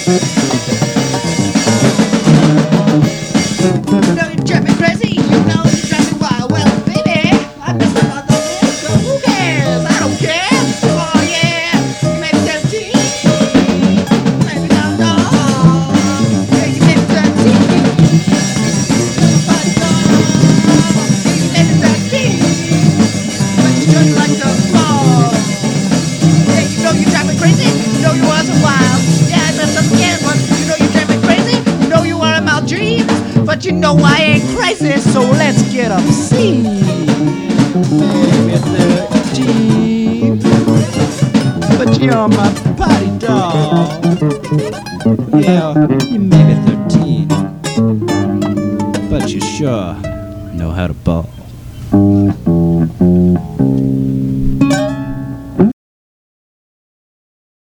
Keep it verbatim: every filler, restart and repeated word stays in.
You know you drive me crazy, you know you drive me wild. Well, baby, I'm just another man, so who cares? I don't care. Oh yeah, you may be seventeen, maybe not dog. Yeah, you may be seventeen, but dog. Yeah, you may be seventeen, but you just like the fall. Yeah, you know you drive me crazy, you know you are so wild. Yeah, I messed up again, but you know you drive me crazy, you know you are in my dreams. But you know I ain't crazy, so let's get obscene. Maybe thirteen, but you're my party doll. Yeah, you may be thirteen, but you sure know how to ball.